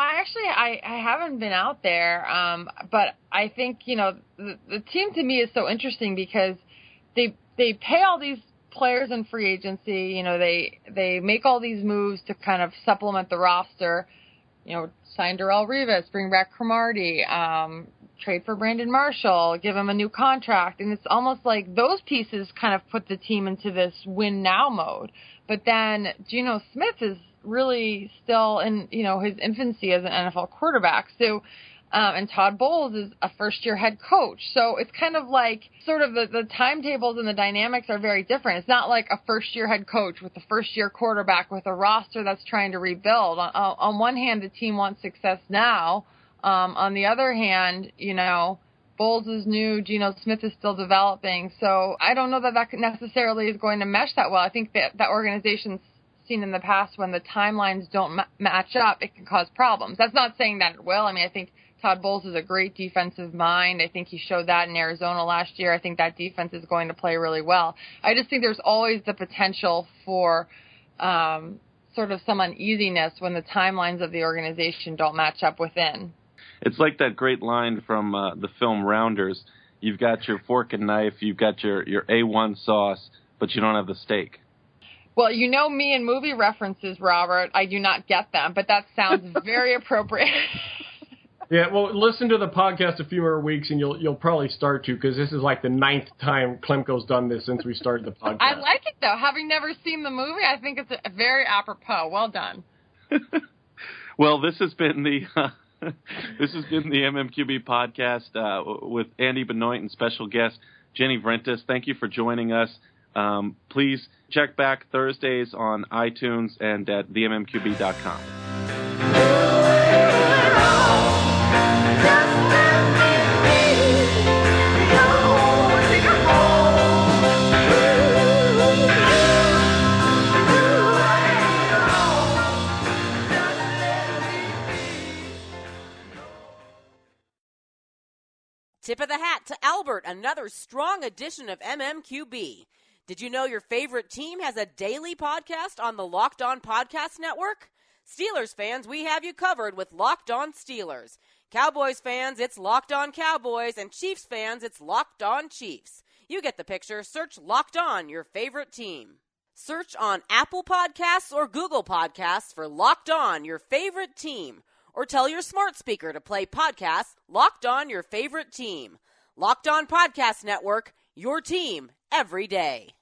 I haven't been out there, but I think, the team to me is so interesting because they pay all these players in free agency. They make all these moves to kind of supplement the roster. Sign Darrelle Revis, bring back Cromartie, trade for Brandon Marshall, give him a new contract. And it's almost like those pieces kind of put the team into this win now mode. But then Geno Smith is really still in, his infancy as an NFL quarterback. So, and Todd Bowles is a first-year head coach. So it's kind of like sort of the timetables and the dynamics are very different. It's not like a first-year head coach with a first-year quarterback with a roster that's trying to rebuild. On one hand, the team wants success now. On the other hand, Bowles is new, Geno Smith is still developing. So I don't know that necessarily is going to mesh that well. I think that organization's seen in the past when the timelines don't match up, it can cause problems. That's not saying that it will. I think Todd Bowles is a great defensive mind. I think he showed that in Arizona last year. I think that defense is going to play really well. I just think there's always the potential for sort of some uneasiness when the timelines of the organization don't match up within. It's like that great line from the film Rounders. You've got your fork and knife, you've got your A1 sauce, but you don't have the steak. Well, me and movie references, Robert. I do not get them, but that sounds very appropriate. Yeah, well, listen to the podcast a few more weeks, and you'll probably start to, because this is like the 9th time Klemko's done this since we started the podcast. I like it, though. Having never seen the movie, I think it's very apropos. Well done. Well, this has been the MMQB podcast with Andy Benoit and special guest Jenny Vrentas. Thank you for joining us. Please check back Thursdays on iTunes and at themmqb.com. Tip of the hat to Albert, another strong edition of MMQB. Did you know your favorite team has a daily podcast on the Locked On Podcast Network? Steelers fans, we have you covered with Locked On Steelers. Cowboys fans, it's Locked On Cowboys. And Chiefs fans, it's Locked On Chiefs. You get the picture. Search Locked On, your favorite team. Search on Apple Podcasts or Google Podcasts for Locked On, your favorite team. Or tell your smart speaker to play podcasts Locked On, your favorite team. Locked On Podcast Network, your team every day.